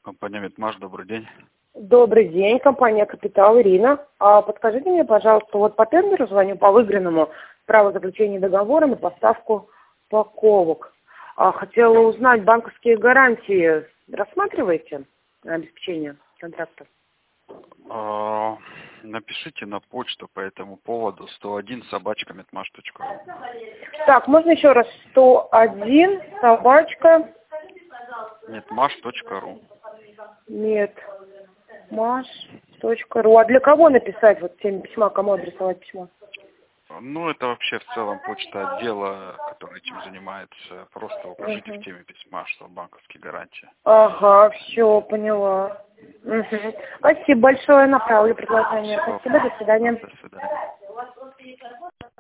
Компания «Метмаш», добрый день. Добрый день, компания «Капитал», Ирина. Подскажите мне, пожалуйста, вот по тендеру звоню, по выигранному, право заключения договора на поставку упаковок. Хотела узнать, банковские гарантии рассматриваете на обеспечение контракта? Напишите на почту по этому поводу 101@metmash.ru. Так, можно еще раз? 101 собачка. metmash.ru. Metmash.ru. А для кого написать вот теме письма, кому адресовать письмо? Ну, это вообще в целом почта отдела, который этим занимается. Просто укажите в теме письма, что банковские гарантии. Ага, все, поняла. Спасибо большое, направлю предложение. Спасибо, до свидания. До свидания.